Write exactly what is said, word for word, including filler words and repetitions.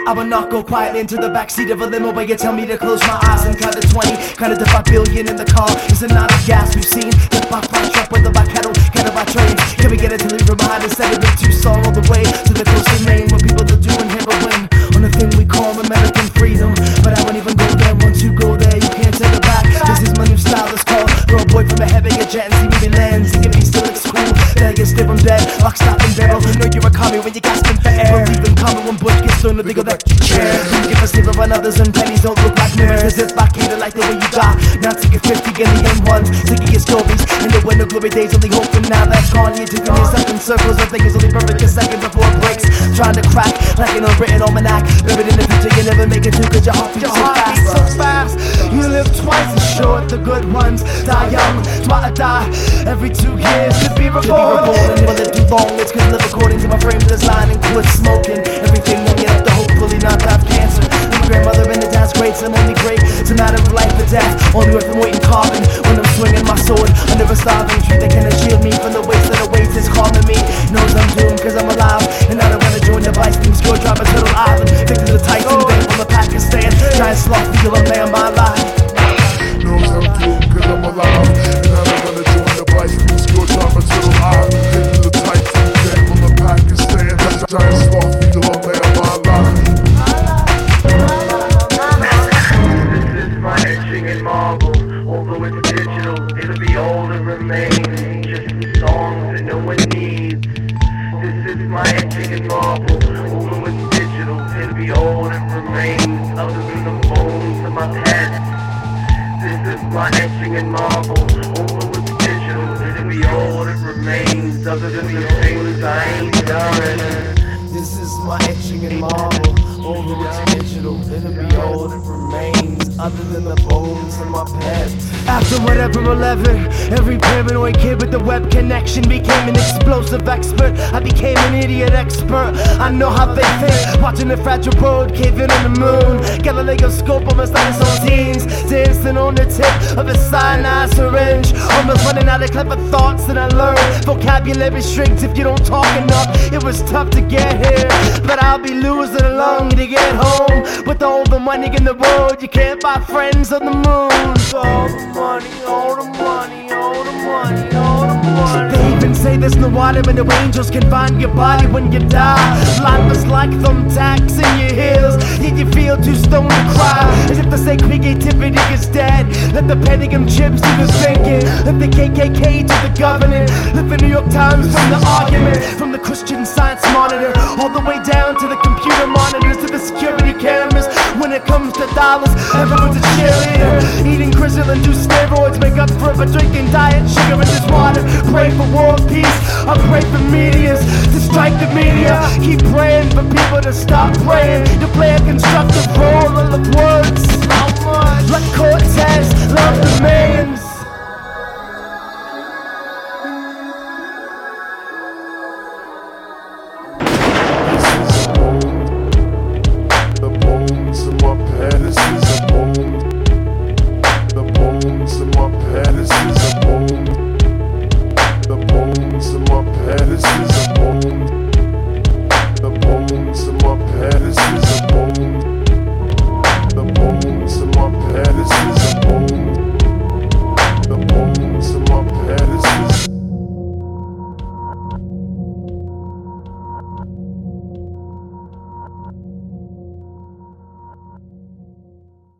I will not go quietly into the backseat of a limo where you tell me to close my eyes and count to twenty. Counted to five billion in the car. Is it not a gas we've seen? Hit by fire truck, whether by cattle, cattle by trains. Can we get it to leave her behind instead of it too song all the way to the coast of Maine where people are doing heroin on the thing we call American freedom? But I won't even go there. Once you go there, you can't take it back. This is my new style. It's called Girl Boy from a heaven, get jet and see movie lands. Thinking he still looks cool. Then I get stiff, I'm dead. Lock, stop, and barrel. You know you're a commie when you're gasping for air. Believe in common when Bush gets stoned, they go that chair. You give a slip of others and pennies don't look like mirrors. As if I cater like the way you got. Now taking fifty, getting young ones. Thinking your stories. In the winter glory days, only hoping now that's gone. You're taking yourself in circles. I think it's only perfect a second before it breaks. Trying to crack like an unwritten almanac. Buried in the future, you never make it to cause your heart beats so fast. So fast. You live twice as short. The good ones die young. Try to die every two years to be reborn. And will it do long? It's cause live according to my frame design and quit smoking. Everything will get up to hopefully not to have cancer. My grandmother in the dad's great, so I'm only great. It's a matter of life or death. On the earth I'm waiting carving. When I'm swinging my sword under a starving tree that cannot shield me from the waste that awaits is calming me. Knows I'm doomed cause I'm alive. And I don't wanna join the vice team. Score drive a turtle island. Victims of Tyson, bang from the Pakistan. Giant sloth feel I'm laying my life. Knows I'm doomed cause I'm alive. And I don't wanna join the vice team. Score drive a turtle island. Victims of Tyson, bang from the Pakistan. Giant sloth feel I'm laying my life. Although it's digital, it'll be old and remain just some songs that no one needs. This is my etching in marble. Although it's digital, it'll be old and remains other than the bones of my past. This is my etching in marble. Although it's digital, it'll be old and remains other than the things I ain't done. This is my etching in marble. Although it's digital, it'll be old and remains other than the bones in my past. After whatever eleven, every paranoid kid with the web connection became an explosive expert. I became an idiot expert. I know how they think. Watching the fragile road cave in on the moon. Galileo scope almost like his own teens. Dancing on the tip of a cyanide syringe. Almost running out of clever thoughts that I learned. Vocabulary shrinks if you don't talk enough. It was tough to get here, but I'll be losing a lung to get home. With all the money in the world, you can't buy friends on the moon. All the money, all the money, all the money, all the money. They even say there's no water and no angels can find your body when you die. Life is like thumbtacks in your heels, yet you feel too stoned to cry. As if to say creativity is dead. Let the pentagon chips do the thinking. Let the K K K to the government. Lift the New York Times from the argument. From the Christian Science monitor all the way down to the computer monitors, to the security cameras. When it comes to dollars, everyone's a cheerleader. Eating crystal and do steroids, make up for it, drinking diet sugar and just water. Pray for world peace, I pray for medias to strike the media. Keep praying for people to stop praying, to play a constructive role of the words. Like Cortez, love the millions.